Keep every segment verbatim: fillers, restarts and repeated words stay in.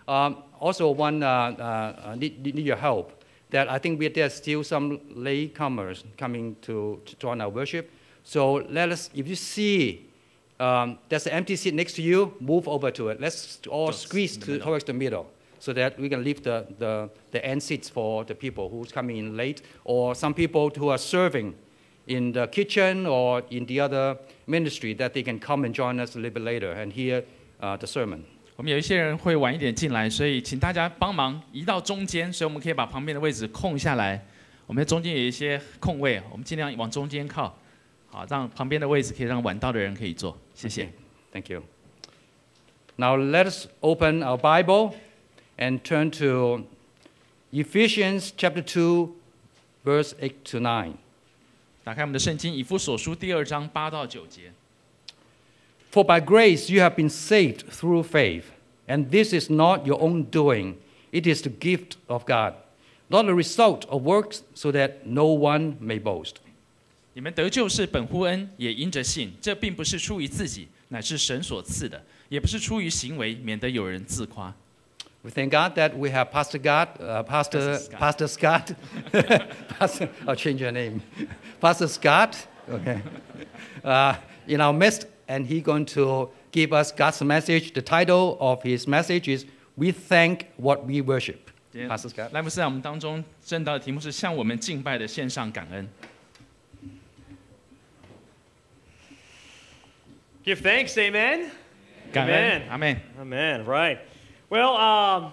Um, also, one uh, uh, need, need your help. That I think we, there's still some latecomers coming to, to join our worship. So let us, if you see um, there's an empty seat next to you, move over to it. Let's all Just squeeze to, towards the middle so that we can leave the, the, the end seats for the people who's coming in late, or some people who are serving in the kitchen or in the other ministry, that they can come and join us a little bit later and hear uh, the sermon. 我们有一些人会晚一点进来，所以请大家帮忙移到中间，所以我们可以把旁边的位置空下来。我们中间有一些空位，我们尽量往中间靠，好，让旁边的位置可以让晚到的人可以坐。谢谢。 Thank you. Now let us open our Bible and turn to Ephesians chapter two, verse eight to nine. 打开我们的圣经，以弗所书第二章八到九节。 For by grace you have been saved through faith, and this is not your own doing. It is the gift of God, not a result of works, so that no one may boast. 你们得救是本乎恩，也因着信。这并不是出于自己，乃是神所赐的；也不是出于行为，免得有人自夸。 We thank God that we have Pastor God, uh, Pastor Pastor Scott. Pastor, I'll change your name, Pastor Scott. Okay, uh, in our midst. And he's going to give us God's message. The title of his message is "We Thank What We Worship." Pastor Scott. 赖牧师在我们当中正道的题目是向我们敬拜的献上感恩。 Give thanks, amen. 感恩，阿门。 Amen. Right. Well, um,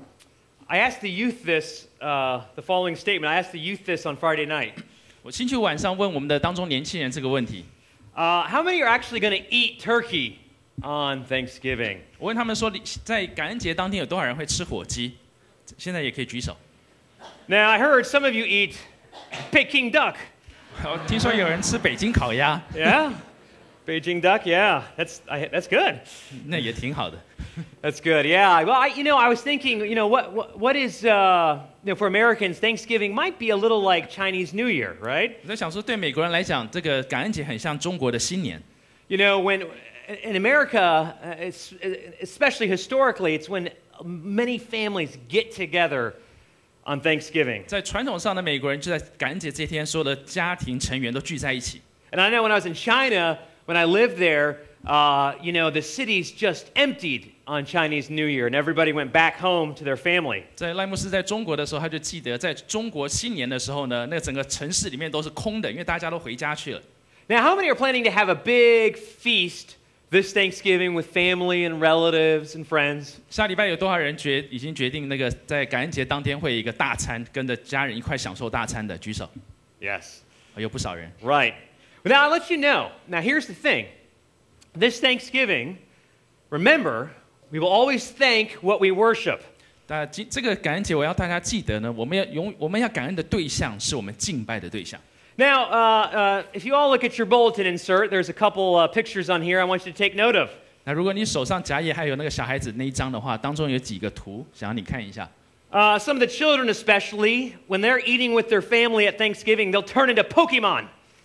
I asked the youth this, uh, the following statement. I asked the youth this on Friday night. 我星期五晚上问我们的当中年轻人这个问题。 Uh, how many are actually going to eat turkey on Thanksgiving? 我问他们说，在感恩节当天有多少人会吃火鸡？现在也可以举手。 Now I heard some of you eat Peking duck. 我听说有人吃北京烤鸭。 Yeah, Beijing duck. Yeah, that's I, that's good. 那也挺好的。 That's good. Yeah. Well, I, you know, I was thinking, you know, what what, what is uh, you know, for Americans, Thanksgiving might be a little like Chinese New Year, right? 我在想说，对美国人来讲，这个感恩节很像中国的新年。 You know, when in America, it's, especially historically, it's when many families get together on Thanksgiving. 在传统上的美国人就在感恩节这天，所有的家庭成员都聚在一起。 And I know when I was in China, when I lived there, uh, you know, the cities just emptied on Chinese New Year, and everybody went back home to their family. 在赖牧师在中国的时候，他就记得在中国新年的时候呢，那整个城市里面都是空的，因为大家都回家去了。 Now, how many are planning to have a big feast this Thanksgiving with family and relatives and friends? 下礼拜有多少人决已经决定那个在感恩节当天会有一个大餐，跟着家人一块享受大餐的？举手。 Yes. 有不少人。 Right. Well, now I'll let you know. Now, here's the thing. This Thanksgiving, remember, we will always thank what we worship. 那这个感恩节，我要大家记得呢，我们要永我们要感恩的对象是我们敬拜的对象。 Now, uh, uh, if you all look at your bulletin insert, there's a couple uh, pictures on here I want you to take note of. 那如果你手上夹页还有那个小孩子那一张的话，当中有几个图，想要你看一下。 Uh, some of the children especially, when they're eating with their family at Thanksgiving, they'll turn into Pokemon.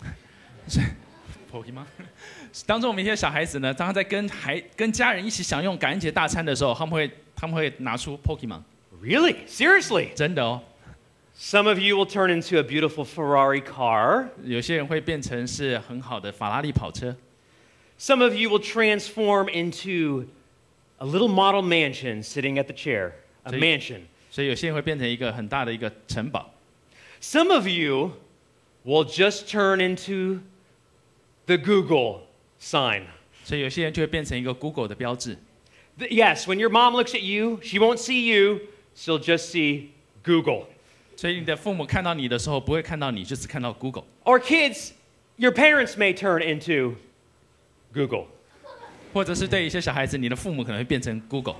Pokemon 当中我们一些小孩子呢，当他在跟孩跟家人一起享用感恩节大餐的时候，他们会他们会拿出 Pokemon。 Really? Seriously? 真的哦。 Some of you will turn into a beautiful Ferrari car. 有些人会变成是很好的法拉利跑车。 Some of you will transform into a little model mansion sitting at the chair. A mansion. 所以有些人会变成一个很大的一个城堡。 Some of you will just turn into the Google sign. 所以有些人就会变成一个 Google 的标志。 Yes, when your mom looks at you, she won't see you, she'll just see Google. 所以你的父母看到你的时候，不会看到你，就只看到 Google。 Or kids, your parents may turn into Google. 或者是对一些小孩子，你的父母可能会变成 Google。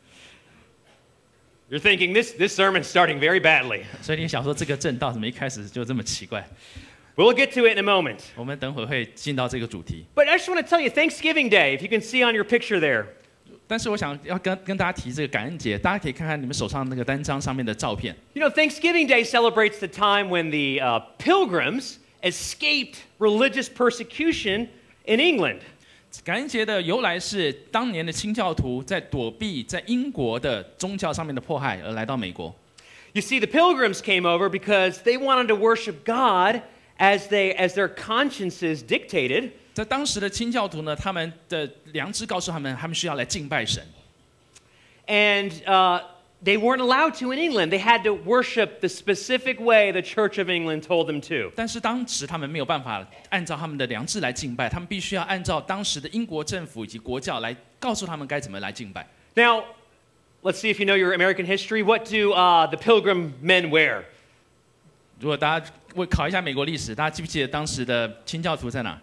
You're thinking this this sermon's starting very badly. 所以你想说这个正道怎么一开始就这么奇怪？ We'll get to it in a moment. 我们等会会进到这个主题。 But I just want to tell you, Thanksgiving Day, if you can see on your picture there. 但是我想要跟跟大家提这个感恩节，大家可以看看你们手上那个单张上面的照片。 You know, Thanksgiving Day celebrates the time when the uh, Pilgrims escaped religious persecution in England. 感恩节的由来是当年的清教徒在躲避在英国的宗教上面的迫害而来到美国。 You see, the pilgrims came over because they wanted to worship God as they as their consciences dictated. 在当时的清教徒呢，他们的良知告诉他们，他们需要来敬拜神。 And uh, they weren't allowed to in England. They had to worship the specific way the Church of England told them to. 但是当时他们没有办法按照他们的良知来敬拜，他们必须要按照当时的英国政府以及国教来告诉他们该怎么来敬拜。 Now, let's see if you know your American history. What do uh, the pilgrim men wear? 如果大家会考一下美国历史，大家记不记得当时的清教徒在哪？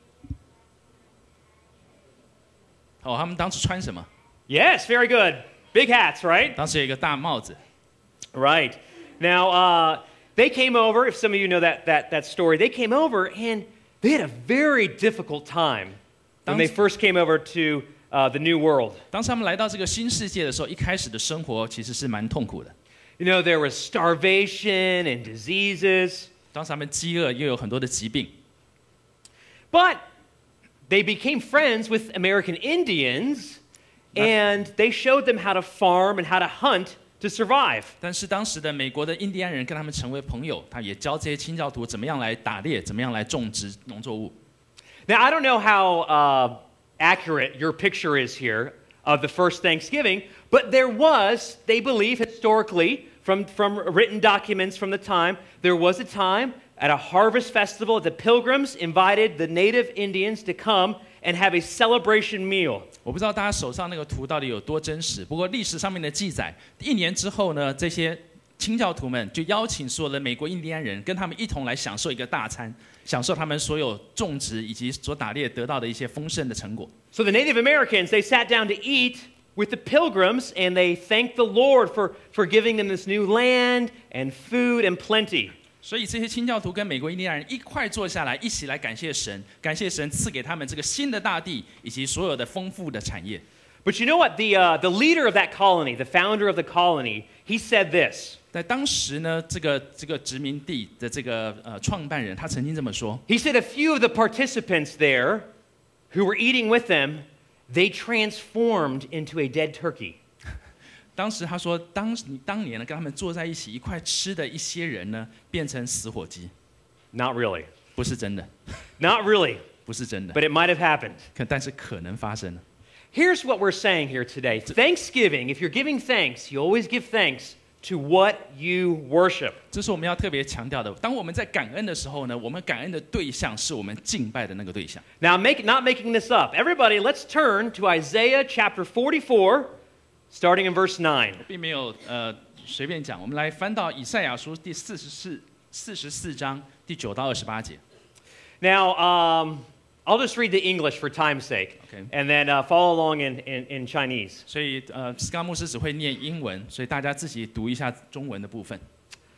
哦，他们当时穿什么？ Yes, very good. Big hats, right? 当时有一个大帽子。 Right. Now, uh, they came over, if some of you know that, that, that story, they came over and they had a very difficult time when they first came over to uh, the New World. 当时他们来到这个新世界的时候，一开始的生活其实是蛮痛苦的。 You know, there was starvation and diseases. 当时他们饥饿，又有很多的疾病。 But they became friends with American Indians, and they showed them how to farm and how to hunt to survive. 但是当时的美国的印第安人跟他们成为朋友，他也教这些清教徒怎么样来打猎，怎么样来种植农作物。 Now, I don't know how uh, accurate your picture is here of the first Thanksgiving, but there was, they believe historically, from, from written documents from the time, there was a time at a harvest festival, the pilgrims invited the native Indians to come and have a celebration meal. 我不知道大家手上那个图到底有多真实，不过历史上面的记载，一年之后呢，这些清教徒们就邀请所有的美国印第安人，跟他们一同来享受一个大餐，享受他们所有种植以及所打猎得到的一些丰盛的成果。 So the Native Americans, they sat down to eat with the pilgrims, and they thanked the Lord for, for giving them this new land and food and plenty. 所以这些清教徒跟美国印第安人一块坐下来，一起来感谢神，感谢神赐给他们这个新的大地以及所有的丰富的产业。 But you know what? The, uh, the leader of that colony, the founder of the colony, he said this. 在当时呢，这个这个殖民地的这个呃创办人，他曾经这么说。 He said a few of the participants there who were eating with them, they transformed into a dead turkey. 当时他说，当当年呢，跟他们坐在一起一块吃的一些人呢，变成死火鸡。 Not really. 不是真的， Not really. 不是真的， But it might have happened. 可但是可能发生了。 Here's what we're saying here today. Thanksgiving, if you're giving thanks, you always give thanks to what you worship. 这是我们要特别强调的。当我们在感恩的时候呢，我们感恩的对象是我们敬拜的那个对象。 Now, make, not making this up. Everybody, let's turn to Isaiah chapter forty-four, starting in verse nine. 并没有呃随便讲，我们来翻到以赛亚书第四十四四十四章第九到二十八节。 Now, um, I'll just read the English for time's sake, Okay. and then uh, follow along in, in, in Chinese. 所以呃，斯刚牧师只会念英文，所以大家自己读一下中文的部分。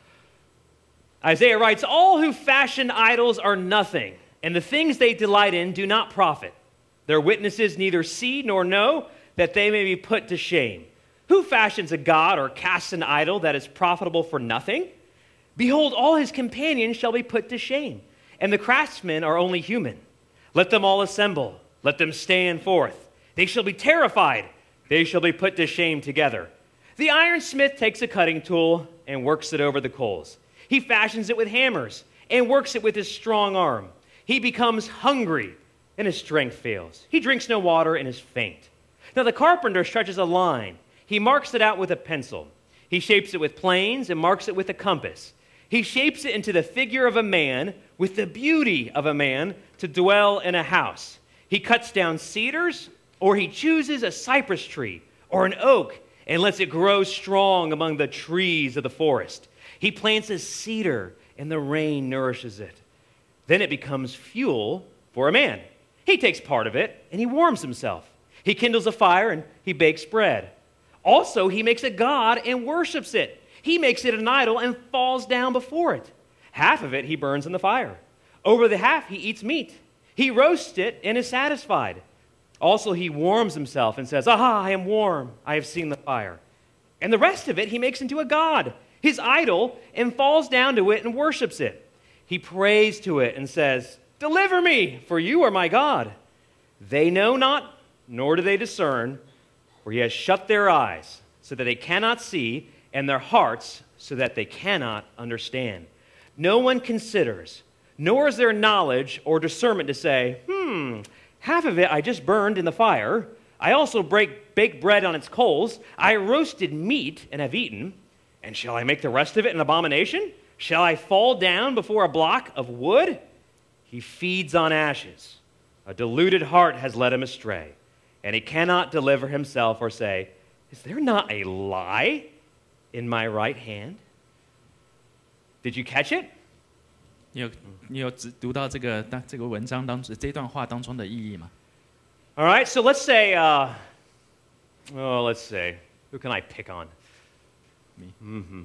Isaiah writes, All who fashion idols are nothing, and the things they delight in do not profit. Their witnesses neither see nor know, that they may be put to shame. Who fashions a god or casts an idol that is profitable for nothing? Behold, all his companions shall be put to shame, and the craftsmen are only human. Let them all assemble, let them stand forth. They shall be terrified, they shall be put to shame together. The ironsmith takes a cutting tool and works it over the coals. He fashions it with hammers and works it with his strong arm. He becomes hungry, and his strength fails. He drinks no water and is faint. Now the carpenter stretches a line. He marks it out with a pencil. He shapes it with planes and marks it with a compass. He shapes it into the figure of a man with the beauty of a man to dwell in a house. He cuts down cedars, or he chooses a cypress tree or an oak and lets it grow strong among the trees of the forest. He plants a cedar, and the rain nourishes it. Then it becomes fuel for a man. He takes part of it, and he warms himself. He kindles a fire, and he bakes bread. Also, he makes a god and worships it. He makes it an idol and falls down before it. Half of it he burns in the fire. Over the half he eats meat. He roasts it and is satisfied. Also, he warms himself and says, Aha, I am warm. I have seen the fire. And the rest of it he makes into a god, his idol, and falls down to it and worships it. He prays to it and says, Deliver me, for you are my God. They know not, nor do they discern, for he has shut their eyes, so that they cannot see, and their hearts, so that they cannot understand. No one considers, nor is there knowledge or discernment to say, hmm, half of it I just burned in the fire. I also break, baked bread on its coals. I roasted meat and have eaten. And shall I make the rest of it an abomination? Shall I fall down before a block of wood? He feeds on ashes. A deluded heart has led him astray, and he cannot deliver himself or say, is there not a lie in my right hand? Did you catch it? 你有你有读到这个当这个文章当中这段话当中的意义吗？ All right, so let's say, uh, oh, let's say, who can I pick on? Me. Mm-hmm.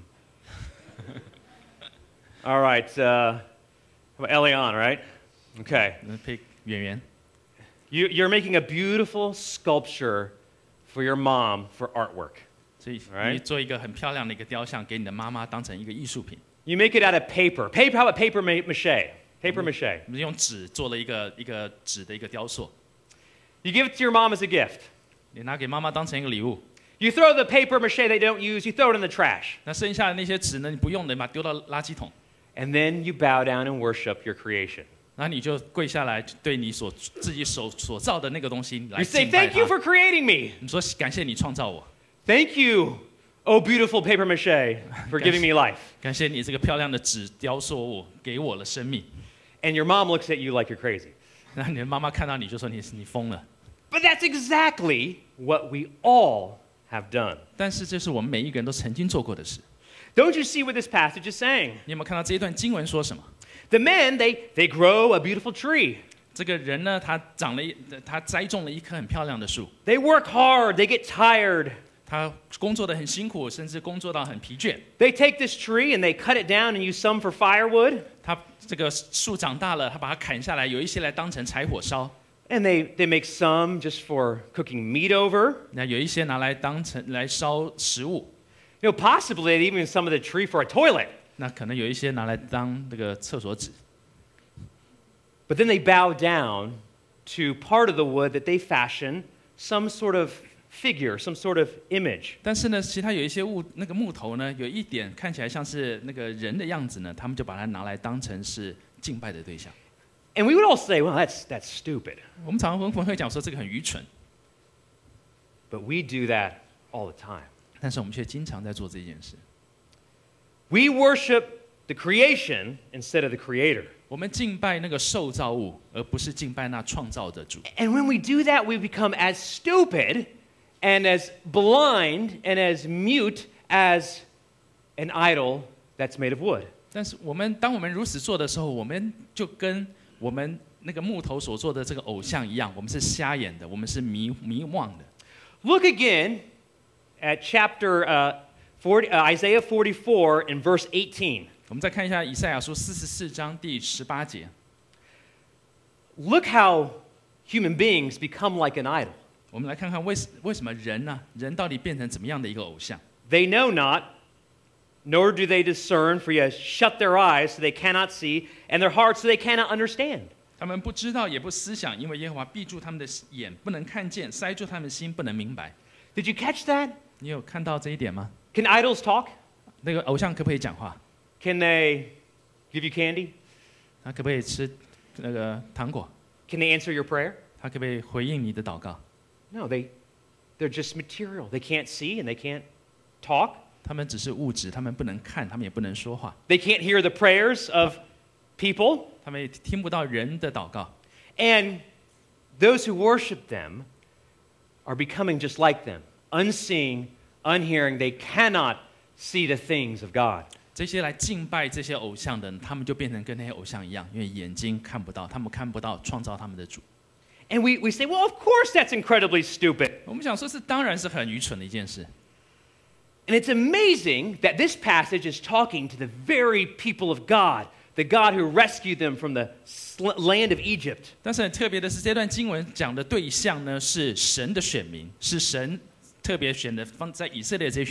All right, uh, Elian, right? Okay. pick 演员， You, you're making a beautiful sculpture for your mom for artwork. 所以 Right. 你做一个很漂亮的一个雕像给你的妈妈当成一个艺术品。 You make it out of paper. Paper, how about paper ma- mache? Paper mache. 我们用纸做了一个一个纸的一个雕塑， You give it to your mom as a gift. 你拿给妈妈当成一个礼物。 You throw the paper mache they don't use, you throw it in the trash. 那剩下的那些纸呢，你不用的，把它丢到垃圾桶。 And then you bow down and worship your creation. 然后你就跪下来，对你所自己手所造的那个东西来 You say, 敬拜 thank you 它。 for creating me. 你说感謝你創造我， Thank you, oh beautiful paper mache, for giving me life. 感謝你這個漂亮的紙雕塑物給我了生命。 And your mom looks at you like you're crazy. 然後你的媽媽看到你就說你你瘋了。 But that's exactly what we all have done. 但是這是我們每一個人都曾經做過的事。 Don't you see what this passage is saying? 你有沒有看到這一段經文說什麼？ The men, they, they grow a beautiful tree. 這個人呢，他長了一，他栽種了一棵很漂亮的樹， They work hard, they get tired. 他工作得很辛苦，甚至工作到很疲倦。 They take this tree and they cut it down and use some for firewood. 他這個樹長大了，他把它砍下來，有一些來當成柴火燒， And they, they make some just for cooking meat over. 那有一些拿來當成來燒食物， You know, possibly they even use some of the tree for a toilet. 那可能有一些拿來當這個廁所紙。 But then they bow down to part of the wood that they fashion some sort of figure, some sort of image. 但是呢，其他有一些物那個木頭呢，有一點看起來像是那個人的樣子呢，他們就把它拿來當成是敬拜的對象。 And we would all say, well, that's, that's stupid. 我們常常會會講說這個很愚蠢， But we do that all the time. 但是我們卻經常在做這件事。 We worship the creation instead of the creator. 我們敬拜那個受造物，而不是敬拜那創造的主。 And when we do that, we become as stupid and as blind and as mute as an idol that's made of wood. 但是我們當我們如此做的時候，我們就跟我們那個木頭所做的這個偶像一樣，我們是瞎眼的，我們是迷迷惘的。 Look again at chapter uh, forty, uh, Isaiah forty-four in verse eighteen. 我們再看一下以賽亞書四十四章第十八節。 Look how human beings become like an idol. 我們來看看為為什麼人呢、啊？人到底變成怎麼樣的一個偶像？ They know not, nor do they discern, for he has shut their eyes so they cannot see, and their hearts so they cannot understand. 他們不知道，也不思想，因為耶和華閉住他們的眼，不能看見；塞住他們的心，不能明白。 Did you catch that? 你有看到這一點嗎？ Can idols talk? 那個偶像可不可以講話？ Can they give you candy? 他可不可以吃那個糖果？ Can they answer your prayer? 他可不可以回應你的禱告？ No, they, they're just material. They can't see and they can't talk. 他們只是物質，他們不能看，他們也不能說話， They can't hear the prayers of people. 他們也聽不到人的禱告。 And those who worship them are becoming just like them, unseeing, unhearing. They cannot see the things of God. 這些來敬拜這些偶像的人，他們就變成跟那些偶像一樣，因為眼睛看不到，他們看不到創造他們的主。 And we, we say, well, of course that's incredibly stupid. 我們想說，這當然是很愚蠢的一件事。 And it's amazing that this passage is talking to the very people of God, the God who rescued them from the sl- land of Egypt. 但是很特別的是，這段經文講的對象呢是神的選民，是神特別選的放在以色列這群人。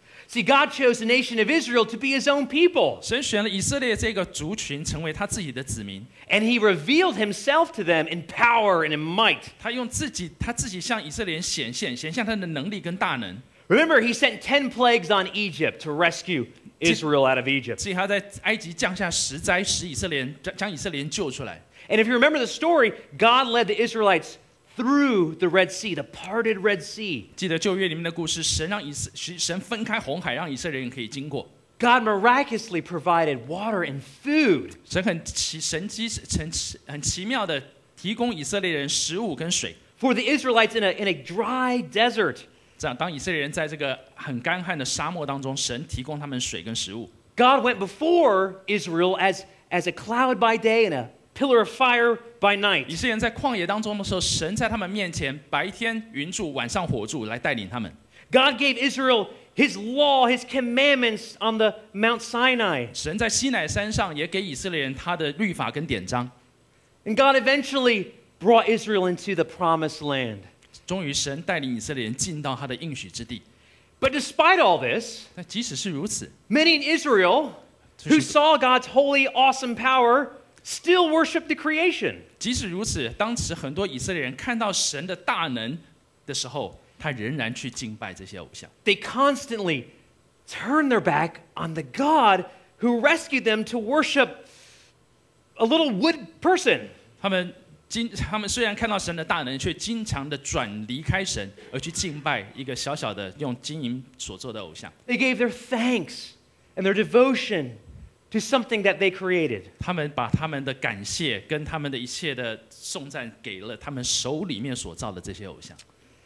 See, God chose the nation of Israel to be his own people, 神选了以色列这个族群成为他自己的子民， and he revealed himself to them in power and in might. 他用自己他自己向以色列人显现，显现他的能力跟大能。 Remember, he sent ten plagues on Egypt to rescue Israel out of Egypt. 所以他在埃及降下十灾，使以色列人将将以色列人救出来。 And if you remember the story, God led the Israelites through the Red Sea, the parted Red Sea. 记得旧约里面的故事，神让以色神分开红海，让以色列人可以经过。 God miraculously provided water and food. 神很奇神机很很奇妙的提供以色列人食物跟水。 For the Israelites in a, in a dry desert. 这样，当以色列人在这个很干旱的沙漠当中，神提供他们水跟食物。 God went before Israel as, as a cloud by day and a pillar of fire by 以 night. 色列人在旷野当中的时候，神在他们面前白天云柱，晚上火柱来带领他们。 God gave Israel his law, his commandments on the Mount Sinai. 神在西乃山上也给以色列人他的律法跟典章。 And God eventually brought Israel into the promised land. 终于，神带领以色列人进到他的应许之地。 But despite all this, 但即使是如此， many in Israel who saw God's holy, awesome power still worshiped the creation. 即使如此，当时很多以色列人看到神的大能的时候，他仍然去敬拜这些偶像。 They constantly turned their back on the God who rescued them to worship a little wood person. 他们经，他们虽然看到神的大能，却经常的转离开神，而去敬拜一个小小的用金银所做的偶像。 They gave their thanks and their devotion to something that they created. 他们把他们的感谢跟他们的一切的颂赞给了他们手里面所造的这些偶像。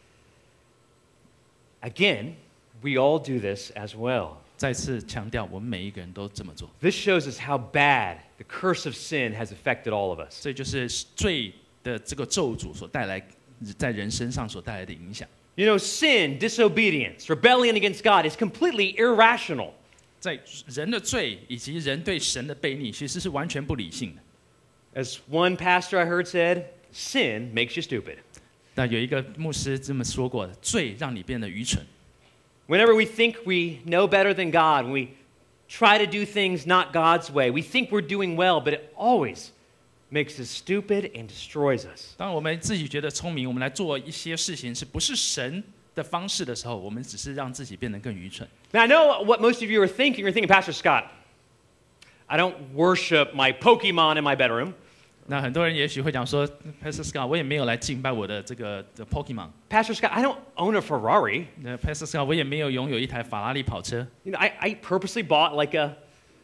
Again, we all do this as well. 再次强调，我们每一个人都这么做。 This shows us how bad the curse of sin has affected all of us. 这就是罪的这个咒诅所带来在人身上所带来的影响。 You know, sin, disobedience, rebellion against God is completely irrational. 在人的罪以及人对神的悖逆，其实是完全不理性的。 As one pastor I heard said, sin makes you stupid. 那有一个牧师这么说过：罪让你变得愚蠢。 Whenever we think we know better than God, when we try to do things not God's way, we think we're doing well, but it always makes us stupid and destroys us. 当我们自己觉得聪明，我们来做一些事情是不是神的方式的时候，我们只是让自己变得更愚蠢。 Now, I know what most of you are thinking. You're thinking, Pastor Scott, I don't worship my Pokemon in my bedroom. 那很多人也许会讲说 ，Pastor Scott， 我也没有来敬拜我的这个的 Pokemon。 Pastor Scott, I don't own a Ferrari. 那 Pastor Scott， 我也没有拥有一台法拉利跑车。 You know, I, I purposely bought like a,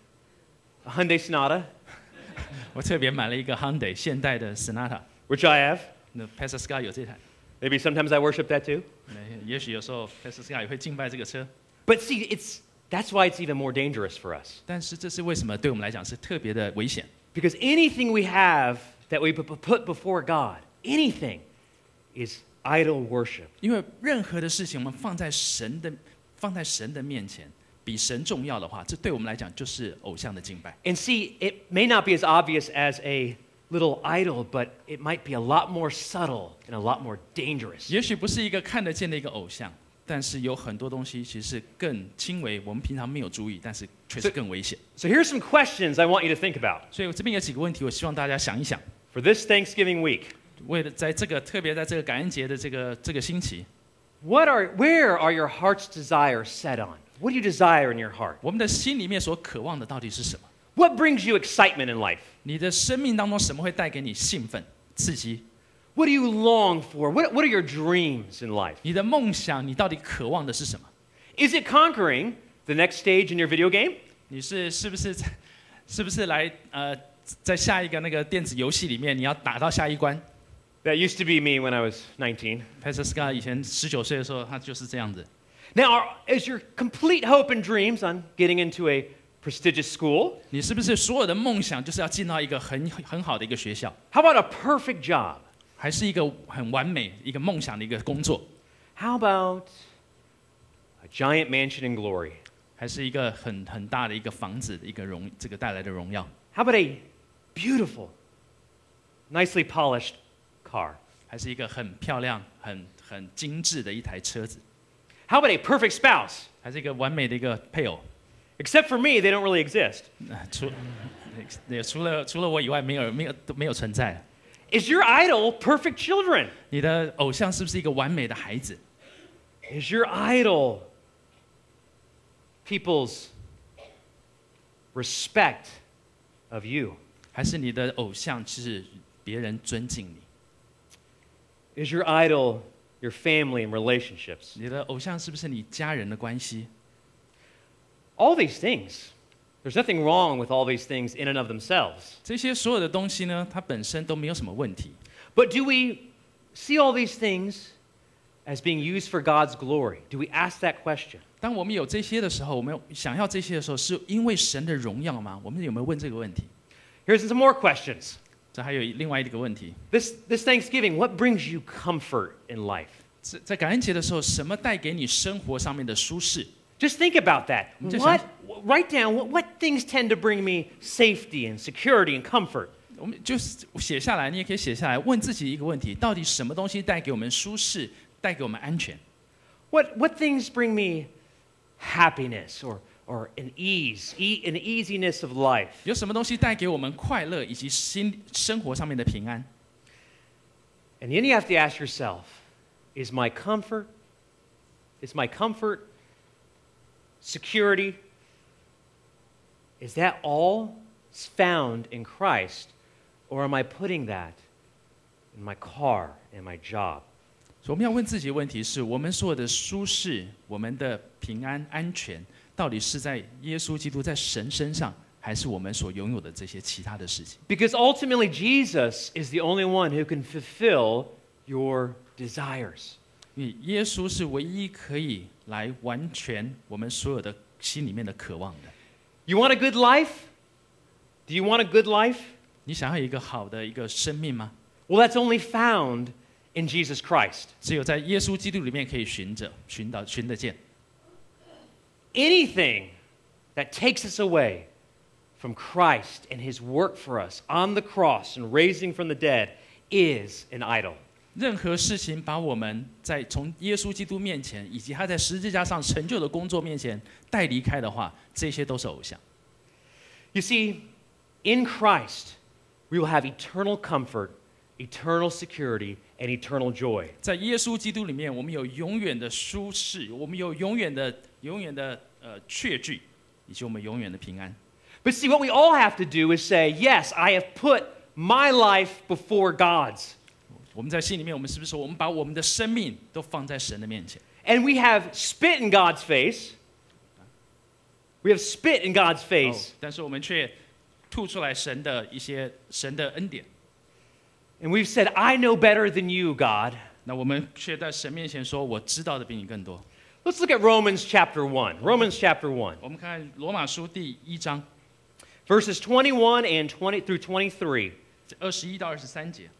a Hyundai Sonata, 我特别买了一个 Hyundai 现代的 Sonata。 which I have. 那 Pastor Scott 有这台。 Maybe sometimes I worship that too. 那也许有时候 Pastor Scott 也会敬拜这个车。 But see, it's that's why it's even more dangerous for us. 但是这是为什么对我们来讲是特别的危险？ Because anything we have that we pu- put before God, anything, is idol worship. 因为任何的事情我们放在神的放在神的面前，比神重要的话，这对我们来讲就是偶像的敬拜。 And see, it may not be as obvious as a little idol, but it might be a lot more subtle and a lot more dangerous. 也许不是一个看得见的一个偶像，但是有很多东西其实是更轻微，我们平常没有注意，但是却是更危险。 So here's some questions I want you to think about 所以我这边有几个问题，我希望大家想一想。 for this Thanksgiving week. 为了在这个特别在这个感恩节的这个这个星期， What are, where are your heart's desires set on? What do you desire in your heart? 我们的心里面所渴望的到底是什么？ What brings you excitement in life? 你的生命当中什么会带给你兴奋、刺激？ What do you long for? What, what are your dreams in life? 你的梦想，你到底渴望的是什么？ Is it conquering the next stage in your video game? 你是是不是是不是来呃，在下一个那个电子游戏里面，你要打到下一关？ That used to be me when I was nineteen. Pastor Scott 以前十九岁的时候，他就是这样子。 Now, are, is your complete hope and dreams on getting into a prestigious school? 你是不是所有的梦想就是要进到一个很很好的一个学校， How about a perfect job? 还是一个很完美一个梦想的一个工作， How about a giant mansion in glory? 还是一个很很大的一个房子的一个荣这个带来的荣耀， How about a beautiful, nicely polished car? 还是一个很漂亮、很很精致的一台车子， How about a perfect spouse 还是一个完美的一个配偶。 Except for me, they don't really exist. 啊除也除了除了我以外，没有没有都没有存在。 Is your idol perfect children? 你的偶像是不是一个完美的孩子？ Is your idol people's respect of you? 还是你的偶像是别人尊敬你？ Is your idol your family and relationships? 你的偶像是不是你家人的关系？ All these things. There's nothing wrong with all these things in and of themselves. 这些所有的东西呢，它本身都没有什么问题。 But do we see all these things as being used for God's glory? Do we ask that question? 当我们有这些的时候，我们想要这些的时候，是因为神的荣耀吗？我们有没有问这个问题？ Here's some more questions. 这还有另外一个问题。 This, this Thanksgiving, what brings you comfort in life? 在在感恩节的时候，什么带给你生活上面的舒适？ Just think about that. Just- What, write down what, what things tend to bring me safety and security and comfort. 我们就是写下来，你也可以写下来，问自己一个问题：到底什么东西带给我们舒适，带给我们安全？ What, what things bring me happiness or, or an ease, e- an easiness of life? 有什么东西带给我们快乐以及心生活上面的平安？ And then you have to ask yourself, is my comfort, is my comfort, security, is that all found in Christ? Or am I putting that in my car and my job? 所以我们要问自己的问题是：我们所有的舒适、我们的平安、安全，到底是在耶稣基督、在神身上，还是我们所拥有的这些其他的事情？ Because ultimately, Jesus is the only one who can fulfill your desires. 因为耶稣是唯一可以来完全我们所有的心里面的渴望的。 You want a good life? Do you want a good life? 你想要有一个好的一个生命吗？ Well, that's only found in Jesus Christ. 只有在耶稣基督里面可以寻着、寻到、寻得见。 Anything that takes us away from Christ and his work for us on the cross and raising from the dead is an idol. 任何事情把我们在从耶稣基督面前，以及他在十字架上成就的工作面前带离开的话，这些都是偶像。 You see, in Christ, we will have eternal comfort, eternal security, and eternal joy. 在耶稣基督里面，我们有永远的舒适，我们有永远的、永远的呃确据，以及我们永远的平安。 But see, what we all have to do is say, yes, I have put my life before God's. 我们在心里面，我们是不是说，我们把我们的生命都放在神的面前？ And we have spit in God's face. We have spit in God's 哦 face. 但是我们却吐出来神的一些神的恩典。 And we've said, I know better than you, God. 那我们却在神面前说：“我知道的比你更多。 Let's look at Romans chapter one. Romans chapter one, ” 我们看罗马书第一章 verses twenty-one and twenty through twenty-three. 二十一到二十三节。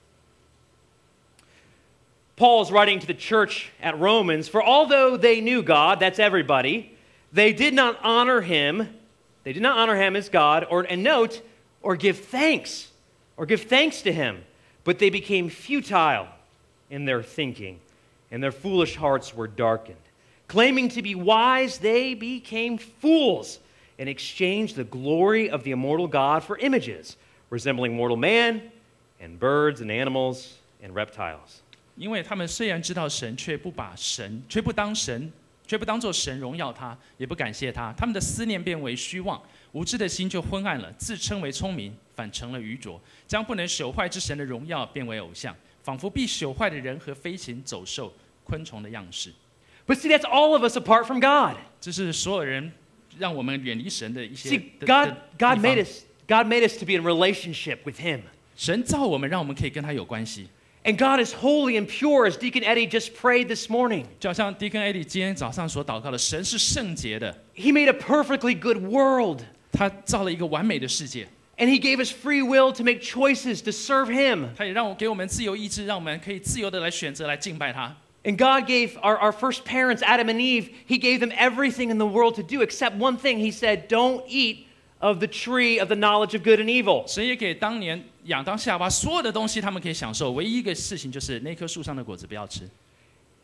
Paul's writing to the church at Romans, for although they knew God, that's everybody, they did not honor him, they did not honor him as God, or and note, or give thanks, or give thanks to him, but they became futile in their thinking, and their foolish hearts were darkened. Claiming to be wise, they became fools, and exchanged the glory of the immortal God for images, resembling mortal man, and birds, and animals, and reptiles. 因为他们虽然知道神，却不把神，却不当神，却不当作神荣耀他，也不感谢他。他们的思念变为虚妄，无知的心就昏暗了，自称为聪明，反成了愚拙，将不能朽坏之神的荣耀变为偶像，仿佛必朽坏的人和飞禽走兽、昆虫的样式。 But see, that's all of us apart from God. 这是所有人让我们远离神的一些 See, 的 God, 的 God 地 made 方。 us, God made us to be in relationship with him. 神造我们，让我们可以跟他有关系。 And God is holy and pure, as Deacon Eddie just prayed this morning. 就好像迪根艾利今天早上所祷告的，神是圣洁的， He made a perfectly good world. 他造了一个完美的世界， And he gave us free will to make choices to serve him. 他也让我给我们自由意志，让我们可以自由的来选择来敬拜他。 And God gave our, our first parents, Adam and Eve, he gave them everything in the world to do except one thing. He said, don't eat of the tree of the knowledge of good and evil. 神也给当年亚当夏娃所有的东西，他们可以享受，唯一一个事情就是那棵树上的果子不要吃。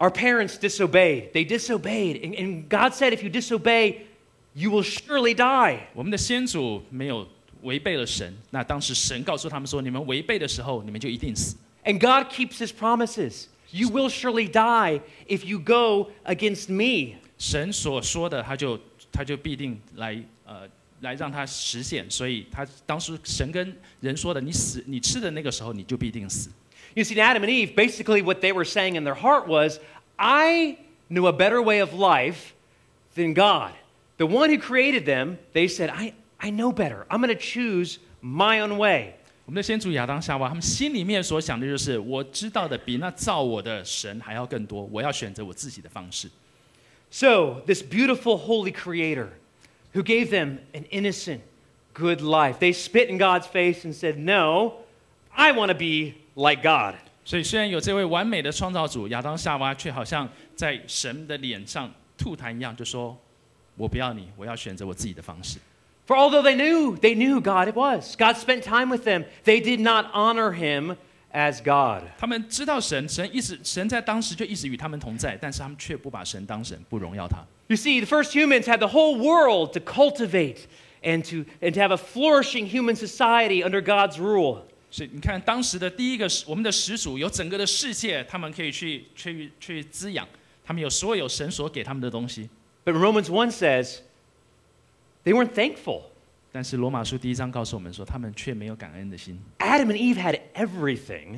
Our parents disobeyed. They disobeyed. And, and God said, if you disobey, you will surely die. 我们的先祖没有违背了神，那当时神告诉他们说，你们违背的时候，你们就一定死。 And God keeps his promises. You will surely die if you go against me. 神所说的，他就他就必定来呃来让他实现。所以他当时神跟人说的，你死你吃的那个时候，你就必定死。 You see, Adam and Eve, basically what they were saying in their heart was, I knew a better way of life than God. The one who created them, they said, I, I know better. I'm going to choose my own way. 我们的先祖亚当夏娃，他们心里面所想的就是，我知道的比那造我的神还要更多，我要选择我自己的方式。 So, this beautiful, holy creator who gave them an innocent, good life, they spit in God's face and said, no, I want to be like God. 所以虽然有这位完美的创造主亚当夏娃，却好像在神的脸上吐痰一样，就说：“我不要你，我要选择我自己的方式。” For although they knew, they knew God it was. God spent time with them. They did not honor him as God. 他们知道神，神一直神在当时就一直与他们同在，但是他们却不把神当神，不荣耀他。 You see, the first humans had the whole world to cultivate and to, and to have a flourishing human society under God's rule. 所以你看，当时的第一个我们的始祖有整个的世界，他们可以去去去滋养，他们有所有神所给他们的东西。 But Romans one says they weren't thankful. 但是罗马书第一章告诉我们说，他们却没有感恩的心。 Adam and Eve had everything,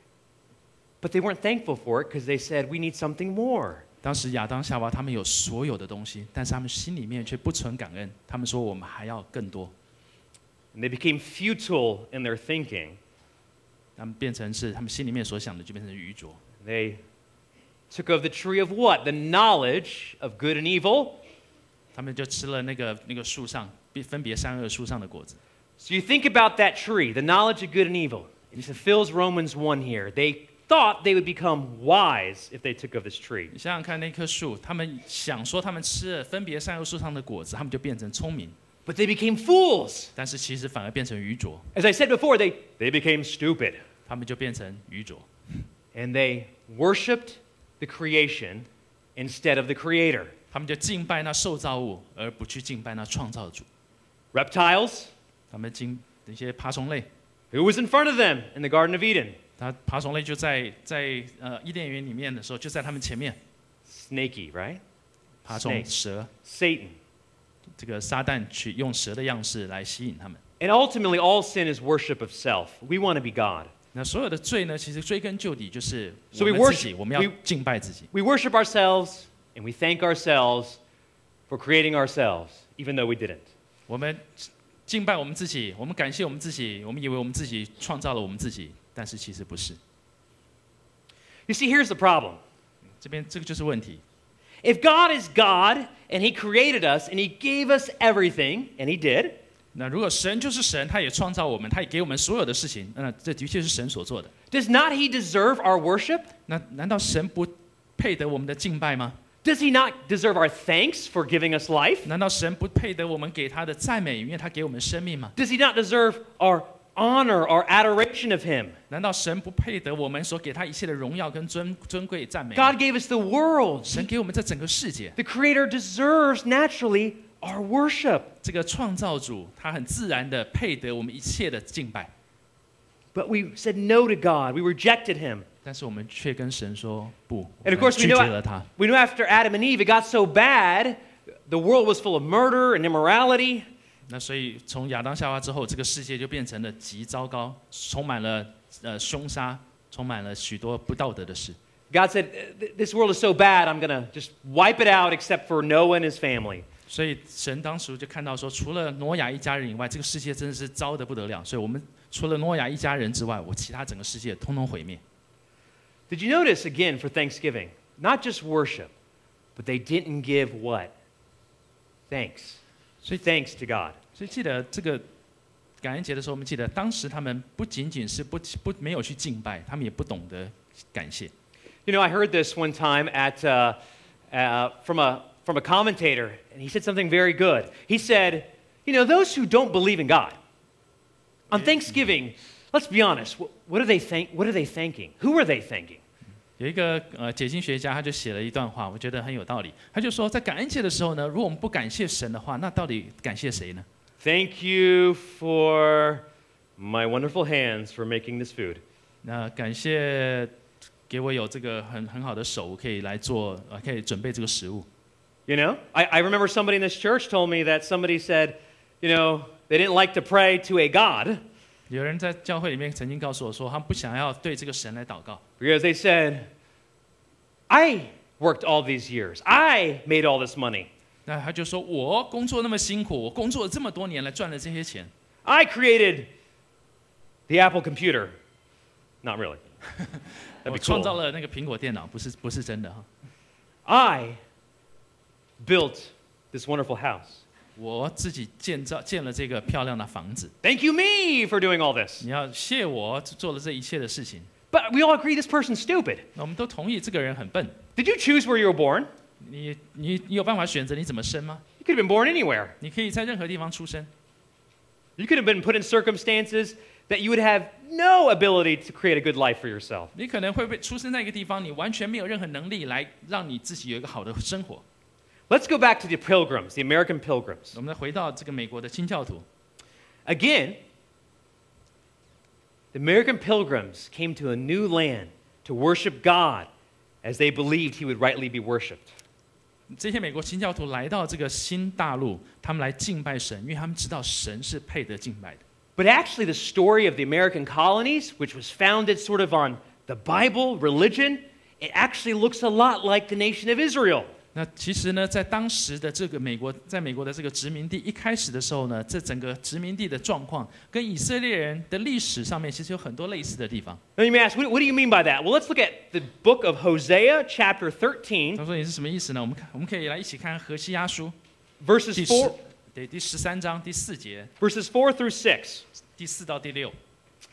but they weren't thankful for it because they said, we need something more. 当时亚当夏娃他们有所有的东西，但是他们心里面却不存感恩，他们说我们还要更多。 And they became futile in their thinking. 他们变成是他们心里面所想的，就变成愚拙。 They took of the tree of what? The knowledge of good and evil. 他们就吃了那个那个树上分别善恶树上的果子。 So you think about that tree, the knowledge of good and evil. It fulfills Romans one here. They thought they would become wise if they took of this tree. 你想想看，那棵树，他们想说他们吃了分别善恶树上的果子，他们就变成聪明。 But they became fools. 但是其实反而变成愚拙。 As I said before, they, they became stupid. 他们就变成愚拙。 And they worshipped the creation instead of the creator. 他们就敬拜那受造物，而不去敬拜那创造主。 Reptiles. 他们敬那些爬虫类。 Who was in front of them in the Garden of Eden? 他爬虫类就在在呃伊甸园里面的时候，就在他们前面。 Snaky, right? 爬虫 Snake. 蛇。 Satan. 这个撒旦去用蛇的样式来吸引他们。 And ultimately, all sin is worship of self. We want to be God. 那所有的罪呢，其实追根究底就是我 So we 们自己， worship- 我们要 we- 敬拜自己。 We worship ourselves and we thank ourselves for creating ourselves, even though we didn't. 我们敬拜我们自己，我们感谢我们自己，我们以为我们自己创造了我们自己，但是其实不是。 You see, here's the problem. 这边这个就是问题。 If God is God and He created us and He gave us everything, and He did, 那如果神就是神，他也创造我们，他也给我们所有的事情，那这的确是神所做的。 does not He deserve our worship? 那难道神不配得我们的敬拜吗？ Does He not deserve our thanks for giving us life? 难道神不配得我们给他的赞美，因为他给我们生命吗？ Does He not deserve our honor, our adoration of Him? 难道神不配得我们所给他一切的荣耀跟尊尊贵赞美吗？ God gave us the world. 神给我们这整个世界， The Creator deserves naturally our worship. 这个创造主他很自然的配得我们一切的敬拜， But we said no to God. We rejected Him. 但是我们却跟神说不，我 And of 们 course, we 拒绝 know, 了他。 we know after Adam and Eve, it got so bad, the world was full of murder and immorality. 那所以从亚当夏娃之后，这个世界就变成了极糟糕，充满了呃凶杀，充满了许多不道德的事。 God said, this world is so bad, I'm going to just wipe it out except for Noah and his family. 所以神当时就看到说，除了挪亚一家人以外，这个世界真的是糟得不得了。所以我们除了挪亚一家人之外，我其他整个世界通通毁灭。 Did you notice again for Thanksgiving? Not just worship, but they didn't give what? Thanks. So- thanks to God. 所以记得这个感恩节的时候，我们记得当时他们不仅仅是不不没有去敬拜，他们也不懂得感谢。 You know, I heard this one time at, uh, uh, from, a, from a commentator, and he said something very good. He said, you know, those who don't believe in God, on Thanksgiving, let's be honest, what, what, are they thank, what are they thanking? Who are they thanking? 有一个呃解经学家，他就写了一段话，我觉得很有道理。他就说，在感恩节的时候呢，如果我们不感谢神的话，那到底感谢谁呢？ Thank you for my wonderful hands for making this food. 那感谢给我有这个很很好的手，可以来做呃，可以准备这个食物。 You know, I, I remember somebody in this church told me that somebody said, you know, they didn't like to pray to a God. 有人在教会里面曾经告诉我说，他们不想要对这个神来祷告， Because they said, I worked all these years. I made all this money. 那他就说，我工作那么辛苦，我工作了这么多年来赚了这些钱， I created the Apple computer. Not really. That'd 我 be 创造 cool. 了那个苹果电脑，不是不是真的哈。 I built this wonderful house. 我自己建造建了这个漂亮的房子， Thank you, me, for doing all this. 你要谢我做了这一切的事情。 But we all agree this person's stupid. 那我们都同意这个人很笨。 Did you choose where you were born? 你你你有办法选择你怎么生吗？ You could have been born anywhere. 你可以在任何地方出生， You could have been put in circumstances that you would have no ability to create a good life for yourself. 你可能会被出生在一个地方，你完全没有任何能力来让你自己有一个好的生活。 Let's go back to the pilgrims, the American pilgrims. 我们再回到这个美国的清教徒， Again, the American pilgrims came to a new land to worship God as they believed he would rightly be worshiped. 这些美国清教徒来到这个新大陆，他们来敬拜神，因为他们知道神是配得敬拜的。 But actually, the story of the American colonies, which was founded sort of on the Bible, religion, it actually looks a lot like the nation of Israel. 那其实呢，在当时的这个美国，在美国的这个殖民地一开始的时候呢，这整个殖民地的状况跟以色列人的历史上面其实有很多类似的地方。 Now you may ask, what, what do you mean by that? Well, let's look at the book of Hosea, chapter thirteen, 他说你是什么意思呢？我们看，我们可以来一起看何西阿书 verses 第十 four, 对第十三章第四节 verses four through six. 第四到第六。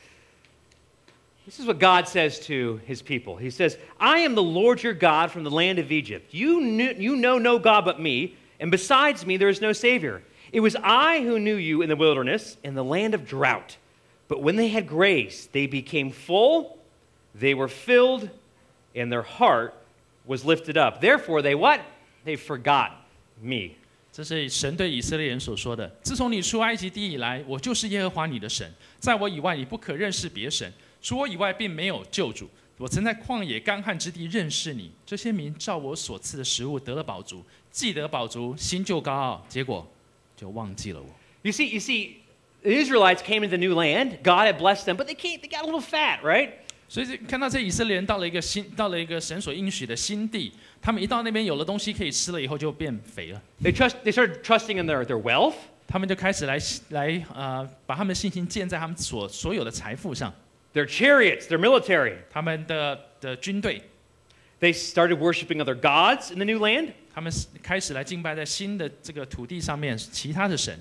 This is what God says to his people. He says, I am the Lord your God from the land of Egypt. You, knew, you know no God but me, and besides me there is no Savior. It was I who knew you in the wilderness, in the land of drought. But when they had grace, they became full, they were filled, and their heart was lifted up. Therefore, they what? They forgot me. 这是神对以色列人所说的：自从你出埃及地以来，我就是耶和华你的神，在我以外你不可认识别神。 除我以外，并没有救主。我曾在旷野干旱之地认识你。这些民照我所赐的食物得了饱足，既得饱足，心就高傲，结果就忘记了我。 You see, you see, the Israelites came into the new land. God had blessed them, but they came, they got a little fat, right? 所以看到这以色列人到了一个新，到了一个神所应许的新地，他们一到那边有了东西可以吃了以后，就变肥了。 They trust. They started trusting in their, their wealth. 他们就开始来来呃，把他们的信心建在他们所所有的财富上。 Their chariots, their military. 他们的的军队， They started worshiping other gods in the new land. 他们开始来敬拜在新的这个土地上面其他的神，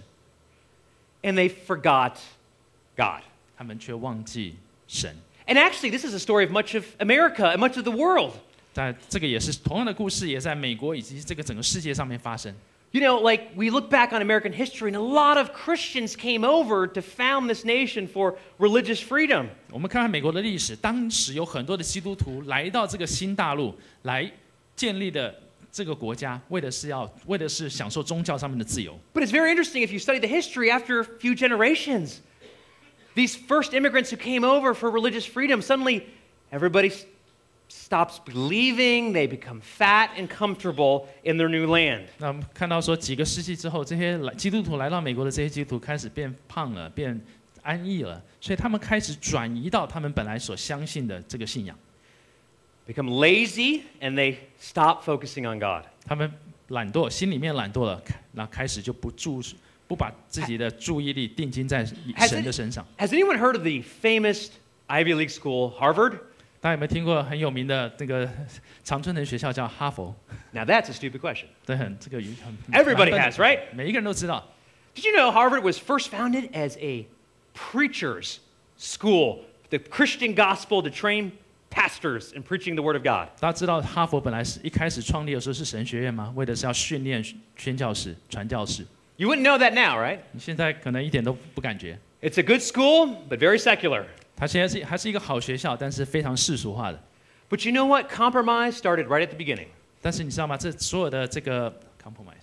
And they forgot God. 他们却忘记神。 And actually, this is a story of much of America and much of the world. 但这个也是同样的故事，也在美国以及这个整个世界上面发生。 You know, like we look back on American history, and a lot of Christians came over to found this nation for religious freedom. 我们看看美国的历史，当时有很多的基督徒来到这个新大陆，来建立的这个国家，为的是要，为的是享受宗教上面的自由。 But it's very interesting if you study the history after a few generations. These first immigrants who came over for religious freedom, suddenly everybody stops believing, they become fat and comfortable in their new land. 那我们看到说，几个世纪之后，这些来基督徒来到美国的这些基督徒开始变胖了，变安逸了，所以他们开始转移到他们本来所相信的这个信仰。 Become lazy and they stop focusing on God. 他们懒惰，心里面懒惰了，然后开始就不注不把自己的注意力定睛在神的身上。 Has anyone heard of the famous Ivy League school, Harvard? 大家有没有听过很有名的这个常春藤学校叫哈佛？ Now that's a stupid question. 对，很这个语很 Everybody 蛮笨的 has, right? 每一个人都知道。 Did you know Harvard was first founded as a preacher's school, the Christian gospel to train pastors in preaching the word of God? 大家知道哈佛本来是一开始创立的时候是神学院吗？为的是要训练宣教士、传教士。 You wouldn't know that now, right? 你现在可能一点都不感觉。 It's a good school, but very secular. 它现在是还是一个好学校，但是非常世俗化的。 But you know what? Compromise started right at the beginning. 但是你知道吗？这所有的这个 compromise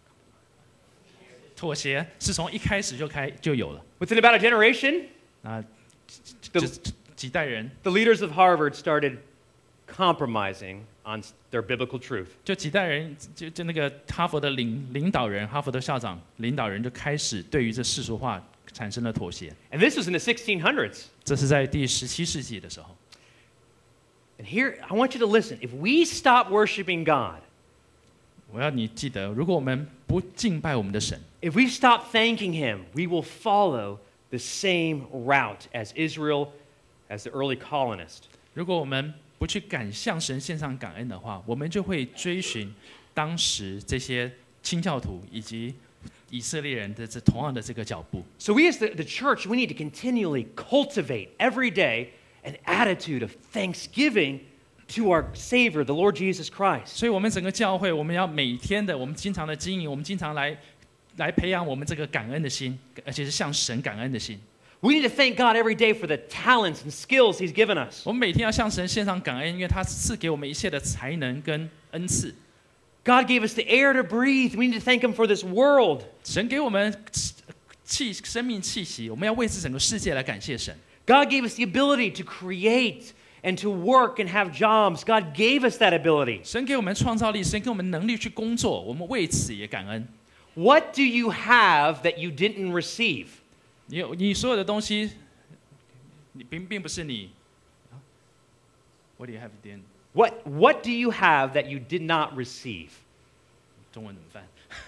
妥协是从一开始就开就有了。 Within about a generation, 啊， the, 就几代人， the leaders of Harvard started compromising on their biblical truth. 就几代人，就就那个哈佛的领领导人，哈佛的校长领导人就开始对于这世俗化产生了妥协。 And this was in the sixteen hundreds. 这是在第十七世纪的时候。 And here, I want you to listen. If we stop worshiping God, 我要你记得，如果我们不敬拜我们的神， if we stop thanking Him, we will follow the same route as Israel, as the early colonist. 如果我们不去感向神献上感恩的话，我们就会追寻当时这些清教徒以及以色列人的这同样的这个脚步。 So we as the, the church, we need to continually cultivate every day an attitude of thanksgiving to our Savior, the Lord Jesus Christ. 所以，我们整个教会，我们要每天的，我们经常的经营，我们经常来来培养我们这个感恩的心，而且是向神感恩的心。 We need to thank God every day for the talents and skills He's given us. 我们每天要向神献上感恩，因为他赐给我们一切的才能跟恩赐。 God gave us the air to breathe. We need to thank Him for this world. 神给我们气生命气息，我们要为这整个世界来感谢神。 God gave us the ability to create and to work and have jobs. God gave us that ability. 神给我们创造力，神给我们能力去工作，我们为此也感恩。 What do you have that you didn't receive? 你有你所有的东西，你并并不是你。What do you have then? What, what do you have that you did not receive? 中文怎么翻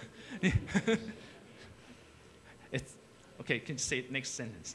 ？It's okay. Can you say the next sentence?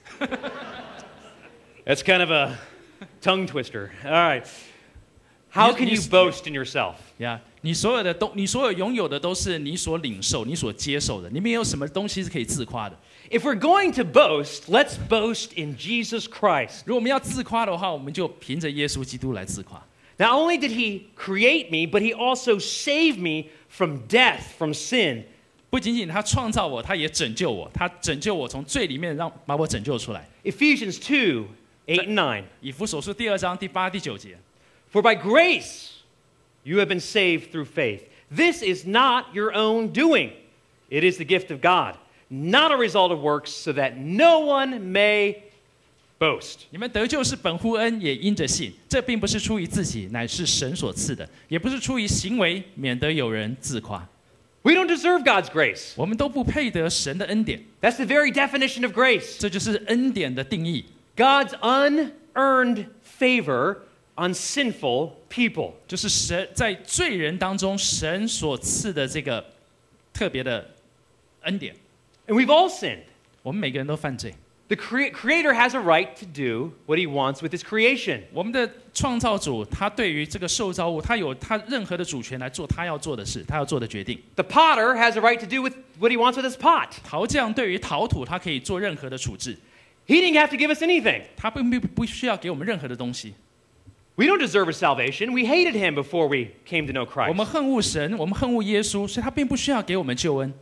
That's kind of a tongue twister. All right. How can you boast in yourself? 呀， yeah, 你所有的东，你所有拥有的都是你所领受、你所接受的，你没有什么东西是可以自夸的。 If we're going to boast, let's boast in Jesus Christ. 如果我们要自夸的话，我们就凭着耶稣基督来自夸。 Not only did He create me, but He also saved me from death, from sin. 不仅仅他创造我，他也拯救我，他拯救我从罪里面让把我拯救出来。 Ephesians two, eight and nine. 以弗所书第二章第八、第九节。 For by grace you have been saved through faith. This is not your own doing. It is the gift of God, not a result of works, so that no one may boast. 你们得救是本乎恩，也因着信。这并不是出于自己，乃是神所赐的；也不是出于行为，免得有人自夸。 We don't deserve God's grace. 我们都不配得神的恩典， That's the very definition of grace. 这就是恩典的定义， God's unearned favor on sinful people. 就是神在罪人当中神所赐的这个特别的恩典。 And we've all sinned. 我们每个人都犯罪， The crea- Creator has a right to do what He wants with His creation. 我们的创造主他对于这个受造物，他有他任何的主权来做他要做的事，他要做的决定。 The potter has a right to do with what He wants with His pot. 陶匠对于陶土，他可以做任何的处置， He didn't have to give us anything. 他并不不需要给我们任何的东西。 We don't deserve His salvation. We hated Him before we came to know 我 Christ. 们恨恶神，我们恨恶耶稣，所以他并不需要给我们救恩。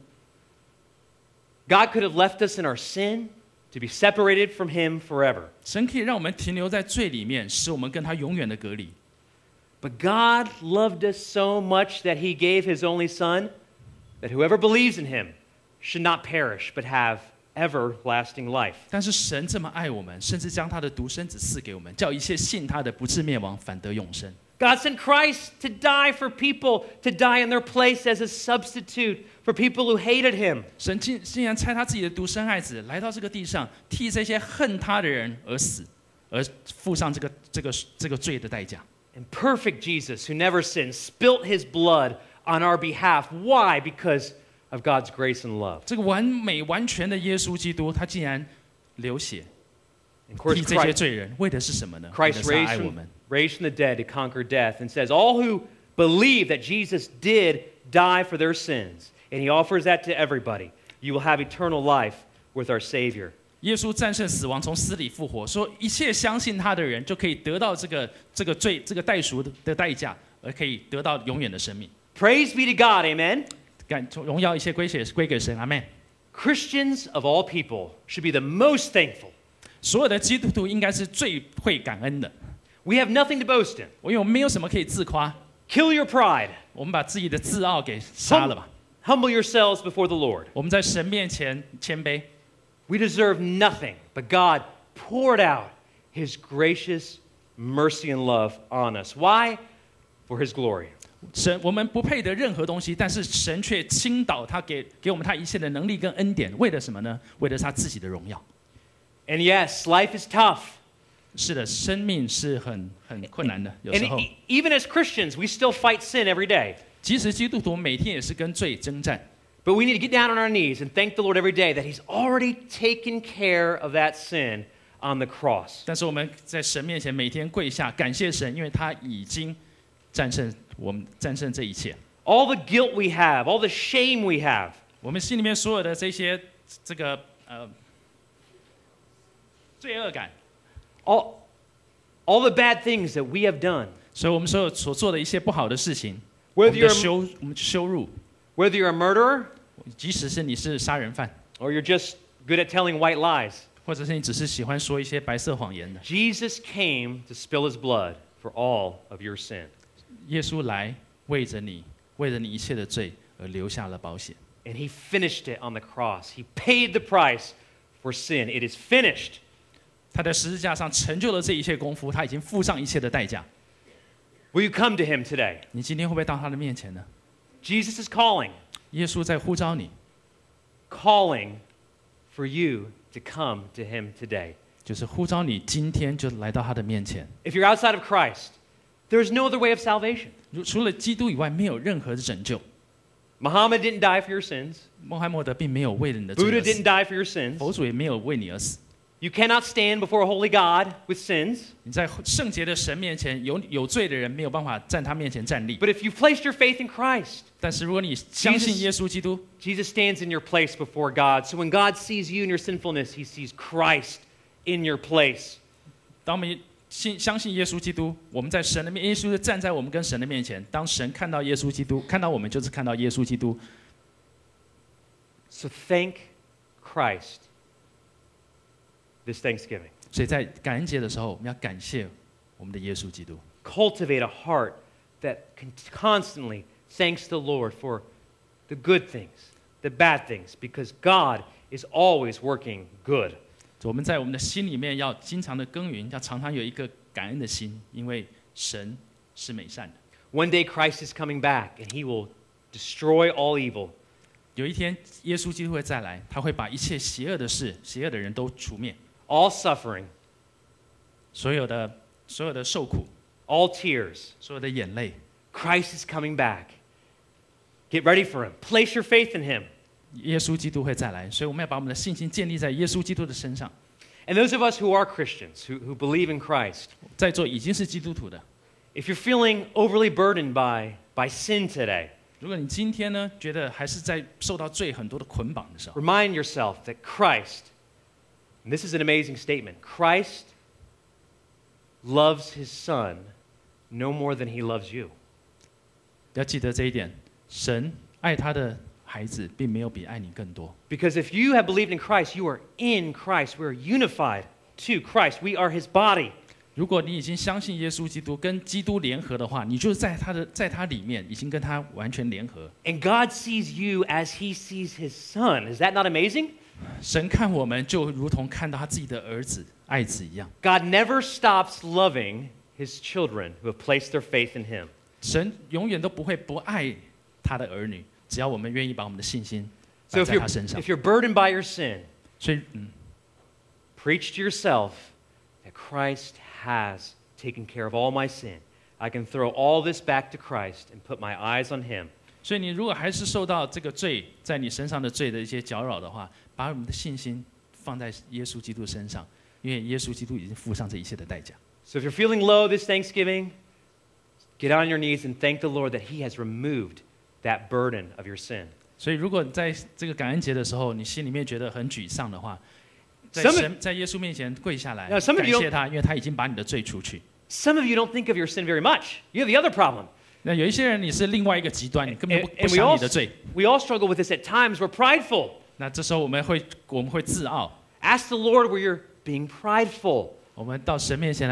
God could have left us in our sin to be separated from Him forever. 神可以让我们停留在罪里面，使我们跟他永远的隔离。 But God loved us so much that He gave His only Son, that whoever believes in Him should not perish but have everlasting life. 但是神这么爱我们，甚至将他的独生子赐给我们，叫一切信他的不至灭亡，反得永生。 God sent Christ to die for people, to die in their place as a substitute for people who hated Him. 神竟竟然差他自己的独生爱子来到这个地上，替这些恨他的人而死，而付上这个这个这个罪的代价。 And perfect Jesus, who never sinned, spilt His blood on our behalf. Why? Because of God's grace and love. 这个完美完全的耶稣基督，他竟然流血 And of course, 替这些 Christ, 罪人，为的是什么呢？为的 Christ 是他 raised 爱我 from, 们。 raised from the dead to conquer death and says, all who believe that Jesus did die for their sins, and He offers that to everybody, you will have eternal life with our Savior. 耶稣战胜死亡，从死里复活，说一切相信他的人就可以得到这个这个罪这个代赎的代价，而可以得到永远的生命。 Praise be to God, amen? 感荣耀一切归给归给神，阿们。 Christians of all people should be the most thankful. 所有的基督徒应该是最会感恩的。 We have nothing to boast in. 因为我们没有什么可以自夸， Kill your pride. 我们把自己的自傲给杀了吧。 Humble yourselves before the Lord. 我们在神面前谦卑， We deserve nothing, but God poured out his gracious mercy and love on us. Why? For his glory. 神我们不配得任何东西，但是神却倾倒他给给我们他一切的能力跟恩典，为了什么呢？为了他自己的荣耀。 And yes, life is tough. 是的，生命是很很困难的，有时 And 候。 e- even as Christians, we still fight sin every day. 即使基督徒每天也是跟罪征战， But we need to get down on our knees and thank the Lord every day that he's already taken care of that sin on the cross. 但是我们在神面前每天跪下，感谢神，因为他已经战胜我们，战胜这一切。 All the guilt we have, all the shame we have, 我们心里面所有的这些这个呃罪恶感， all, all the bad things that we have done, 所以我们所有所做的一些不好的事情，我 whether 们的 you're, 羞我们羞辱， whether you're a murderer 即使是你是杀人犯， or you're just good at telling white lies, 或者是你只是喜欢说一些白色谎言的， Jesus came to spill his blood for all of your sin. 耶稣来为着你，为着你一切的罪而留下了保险。 And he finished it on the cross. He paid the price for sin. It is finished. 他在十字架上成就了这一切功夫，他已经付上一切的代价。 Will you come to him today? 你今天会不会到他的面前呢？ Jesus is calling, 耶稣在呼召你， calling for you to come to him today. 就是呼召你今天就来到他的面前。 If you're outside of Christ, there is no other way of salvation. 如除了基督以外，没有任何的拯救。 Muhammad didn't die for your sins. 穆罕默德并没有为了你的罪 Buddha 而 didn't 死， die for your sins. 佛祖也没有为你而死。 You cannot stand before a holy God with sins. 你在圣洁的神面前，有有罪的人没有办法站他面前站立。 But if you placed your faith in Christ, 但是如果你相信耶稣基督， Jesus stands in your place before God. So when God sees you in your sinfulness, he sees Christ in your place. 当我们信相信耶稣基督，我们在神的面，耶稣就站在我们跟神的面前。当神看到耶稣基督，看到我们就是看到耶稣基督。 So thank Christ this Thanksgiving. 所以在感恩节的时候，我们要感谢我们的耶稣基督， Cultivate a heart that con- constantly thanks the Lord for the good things, the bad things, because God is always working good. 我们在我们的心里面要经常的耕耘，要常常有一个感恩的心，因为神是美善的。 One day Christ is coming back and he will destroy all evil. 有一天，耶稣基督会再来，他会把一切邪恶的事、邪恶的人都除灭， All suffering, 所有的所有的受苦、 all tears. 所有的眼泪。 Christ is coming back. Get ready for him. Place your faith in him. 耶稣基督会再来，所以我们要把我们的信心建立在耶稣基督的身上。 And those of us who are Christians, who, who believe in Christ, 在座已经是基督徒的， if you're feeling overly burdened by, by sin today, 如果你今天呢觉得还是在受到罪很多的捆绑的时候， remind yourself that Christ, and this is an amazing statement, Christ loves his son no more than he loves you. 要记得这一点，神爱他的孩子，并没有比爱你更多。 Because if you have believed in Christ, you are in Christ. We are unified to Christ. We are his body. 如果你已经相信耶稣基督，跟基督联合的话，你就在他的在他里面，已经跟他完全联合。 And God sees you as he sees his son. Is that not amazing? 神看我们，就如同看到他自己的儿子、爱子一样。 God never stops loving his children who have placed their faith in him. 神永远都不会不爱他的儿女，只要我们愿意把我们的信心 So 摆 if 在 you're, 他身上 if。you're burdened by your sin, 所以，嗯， preach to yourself that Christ has taken care of all my sin. I can throw all this back to Christ and put my eyes on him. 所以你如果还是受到这个罪在你身上的罪的一些搅扰的话，把我们的信心放在耶稣基督身上，因为耶稣基督已经付上这一切的代价。 So if you're feeling low this Thanksgiving, get on your knees and thank the Lord that he has removed that burden of your sin. 所以，如果在这个感恩节的时候，你心里面觉得很沮丧的话，在 Some of- 神在耶稣面前跪下来， Now, some of 感 you don't- 谢他，因为他已经把你的罪除去。 Some of you don't think of your sin very much. You have the other problem. 那有一些人你是另外一个极端，你根本 And, 不不 and we, 想 all, 你的罪。 we all struggle with this at times. We're prideful. 那这时候我们会我们会自傲， Ask the Lord where you're being prideful. 我们到神面前来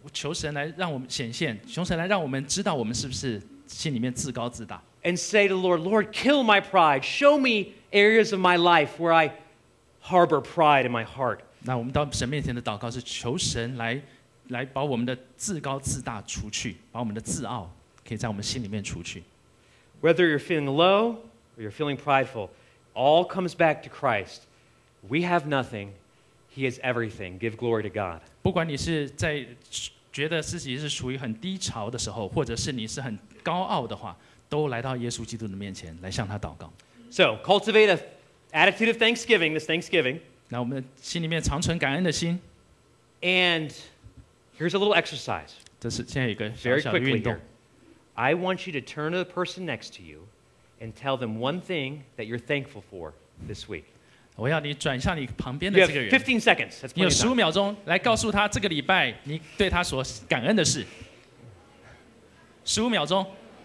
求神来让我们显现，求神来让我们知道我们是不是心里面自高自大。 And say to the Lord, Lord, kill my pride. Show me areas of my life where I harbor pride in my heart. 那我们到神面前的祷告是求神来来把我们的自高自大除去，把我们的自傲可以在我们心里面除去。 Whether you're feeling low or you're feeling prideful, all comes back to Christ. We have nothing. He is everything. Give glory to God. 不管你是在觉得自己是属于很低潮的时候，或者是你是很高傲的话，都来到耶稣基督的面前来向他祷告。 So, cultivate an attitude of thanksgiving this Thanksgiving. 那我们心里面常存感恩的心。 And here's a little exercise. 这是现在有一个小 Very 小的 quickly 运动 here.。I want you to turn to the person next to you and tell them one thing that you're thankful for this week. 我要你转向你旁边 You 的 have 这个人， fifteen seconds. That's 你有 plenty 十 of 五 time. 秒钟来告诉他这个礼拜你对他所感恩的事。十五秒钟。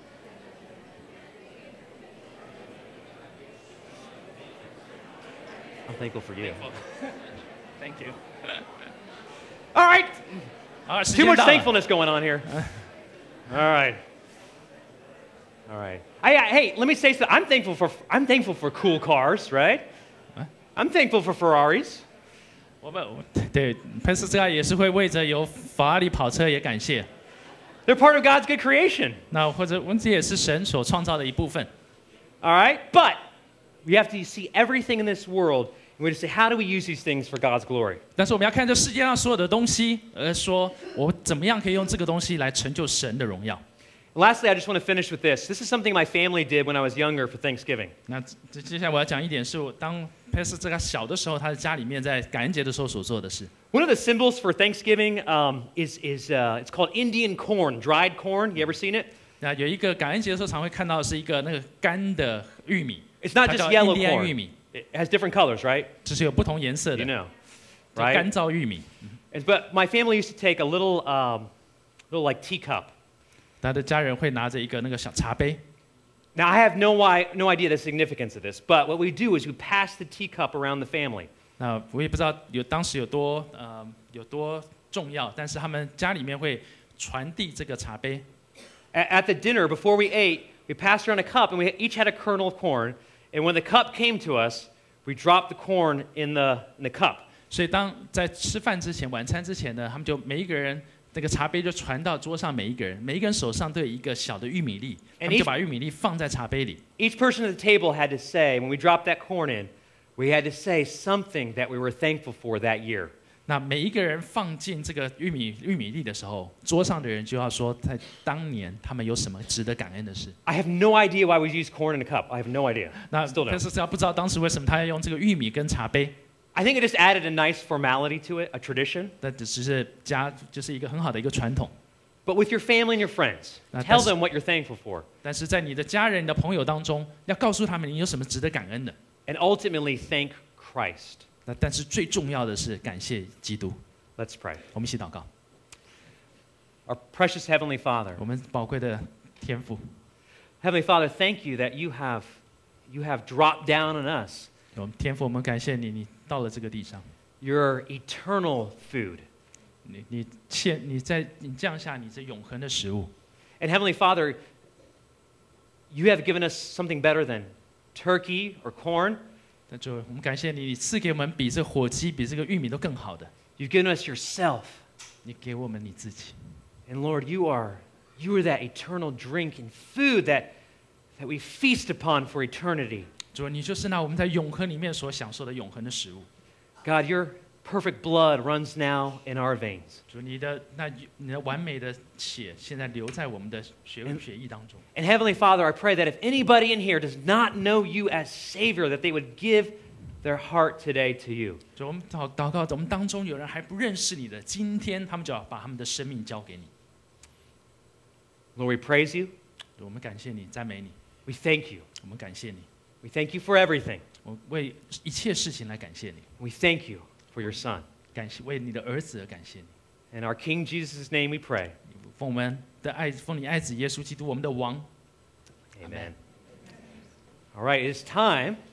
I'm thankful for you. Thank you。 All right. 啊，时 Too 间 much 到了。 thankfulness going on here. All right. All right. I, I, hey, let me say something. I'm thankful for I'm thankful for cool cars, right? I'm thankful for Ferraris. 我们对佩斯特也是会为着有法拉利跑车也感谢。 They're part of God's good creation. 那或者我们这也是神所创造的一部分。 All right? But we have to see everything in this world and we have to say, how do we use these things for God's glory? 但是我们要看这世界上所有的东西，而说我怎么样可以用这个东西来成就神的荣耀。 Lastly, I just want to finish with this. This is something my family did when I was younger for Thanksgiving. 那接接下来我要讲一点，是我当佩斯这个小的时候，他在家里面在感恩节的时候所做的事。 One of the symbols for Thanksgiving um, is, is uh, it's called Indian corn, dried corn. You ever seen it? 那有一个感恩节的时候，常会看到是一个那个干的玉米， It's not 它 just 叫 yellow 印第安玉 corn. 米， It has different colors, right? 就是有不同颜色的 You，know, 叫干 right? 燥玉米。 And- But my family used to take a little, um, little like teacup. 他的家人会拿着一个那个小茶杯。 Now, I have no, I, no idea the significance of this, but what we do is we pass the teacup around the family. 那我也不知道有当时有多呃有多重要，但是他们家里面会传递这个茶杯。 At, at the dinner, before we ate, we passed around a cup, and we each had a kernel of corn. And when the cup came to us, we dropped the corn in the, in the cup. 所以当在吃饭之前、晚餐之前呢，他们就每一个人那个茶杯就传到桌上，每一个人每一个人手上都有一个小的玉米粒，他 And 们就 each- 把玉米粒放在茶杯里。 Each person at the table had to say, when we dropped that corn in, we had to say something that we were thankful for that year. 那每一个人放进这个玉米玉米粒的时候，桌上的人就要说，在当年他们有什么值得感恩的事。 I have no idea why we use corn in a cup. I have no idea. 那 Still 但 don't. 是只要不知道当时为什么他要用这个玉米跟茶杯， I think it just added a nice formality to it, a tradition. 那只是加就是一个很好的一个传统。 But with your family and your friends, Now, tell that's- them what you're thankful for. 但是在你的家人、你的朋友当中，要告诉他们你有什么值得感恩的。 And ultimately, thank Christ. 那但是最重要的是感谢基督。 Let's pray. 我们一起祷告， Our precious Heavenly Father. 我们宝贵的天父， Heavenly Father, thank you that you have, you have dropped down on us 我们天父，我们感谢你，你到了这个地上， your eternal food. 你你欠你在你降下你这永恒的食物。 And Heavenly Father, you have given us something better than turkey or corn. 那就我们感谢你，你赐给我们比这火鸡、比这个玉米都更好的， You've given us yourself. 你给我们你自己。 And Lord, you are, you are that eternal drink and food that, that we feast upon for eternity. 主，你就是那我们在永恒里面所享受的永恒的食物。 God, your perfect blood runs now in our veins. 主，你的那你的完美的血现在流在我们的血血液当中。 And Heavenly Father, I pray that if anybody in here does not know you as Savior, that they would give their heart today to you. 主，我们祷祷告，我们当中有人还不认识你的，今天他们就要把他们的生命交给你。 Lord, we praise you. 主，我们感谢你，赞美你， We thank you. 我们感谢你， We thank you for everything. 我为一切事情来感谢你， We thank you for your Son. 感谢为你的儿子而感谢你。 In our King Jesus' name we pray. 奉我们的爱，奉你爱子耶稣基督，我们的王。 Amen. All right, it is time